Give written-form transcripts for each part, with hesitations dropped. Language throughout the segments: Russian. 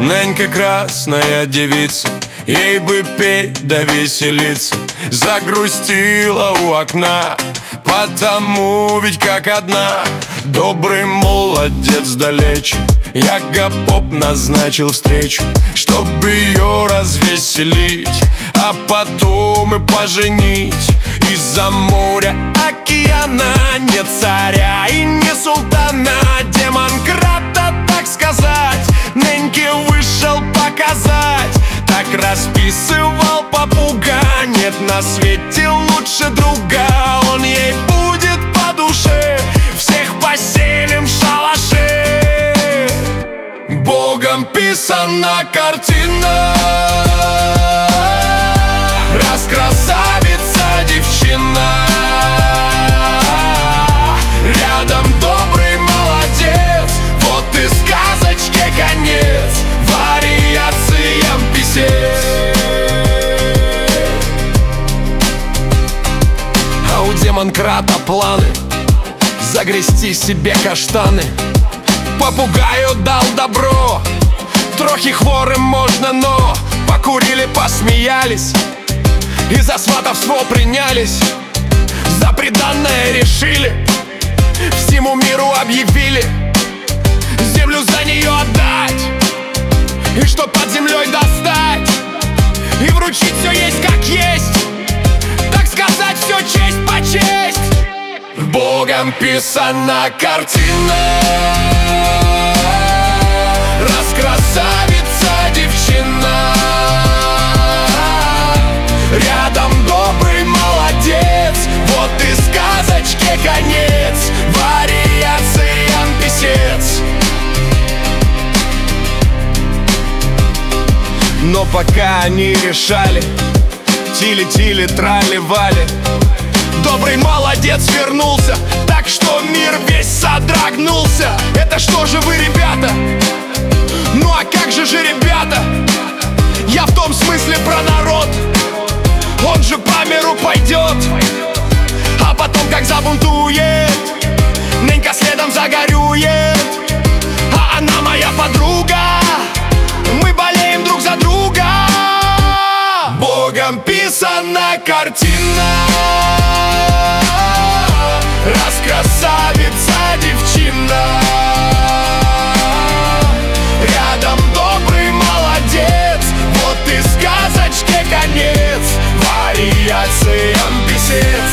Ненька красная девица, ей бы петь да веселиться. Загрустила у окна, потому ведь как одна. Добрый молодец далече, Яга-поп назначил встречу, чтобы ее развеселить, а потом и поженить. Из-за моря, океана нет царя и не султана, демонкрата, так сказать, Неньке вышел показать. Так расписывал попуга, нет на свете лучше друга. Он ей будет по душе, всех поселим в шалаше. Богом писана картина, раз красавица девчина, рядом добрый молодец, вот и сказочке конец, вариациям писец. А у демонкрата планы загрести себе каштаны. Попугаю дал добро, трохи хворым можно, но покурили, посмеялись и за сватовство принялись. За приданное решили, всему миру объявили, землю за нее отдать, и что под землей достать, и вручить все есть как есть, так сказать, все честь по честь. Богом писана картина, раз красавица девчина, рядом добрый молодец, вот и сказочке конец, вариациям писец. Но пока они решали, тили-тили, трали-вали, добрый молодец вернулся, так что мир весь содрогнулся. Это что же вы, ребята? Ну а как же ребята? Я в том смысле про народ. Он же по миру пойдет, а потом как забунтует, Ненька следом загорюет. А она моя подруга, мы болеем друг за друга. Богом писана картина, раз красавица девчина, рядом добрый молодец, вот и сказочке конец, вариациям писец.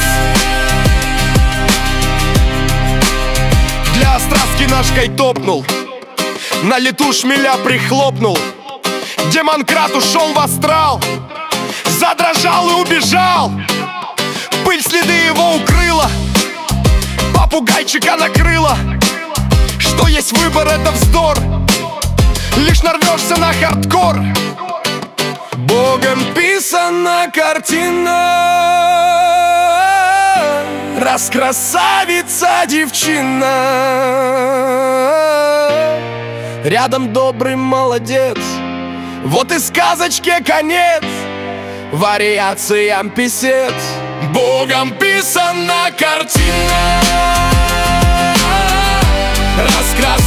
Для страстки ножкой топнул, на лету шмеля прихлопнул. Демонкрат ушел в астрал, задрожал и убежал. Пыль следы его укрыла, попугайчика накрыла. Что есть выбор, это вздор, лишь нарвешься на хардкор. Богом писана картина, раз красавица девчина, рядом добрый молодец, вот и сказочке конец, вариациям писец. Богом писана картина, раз красавица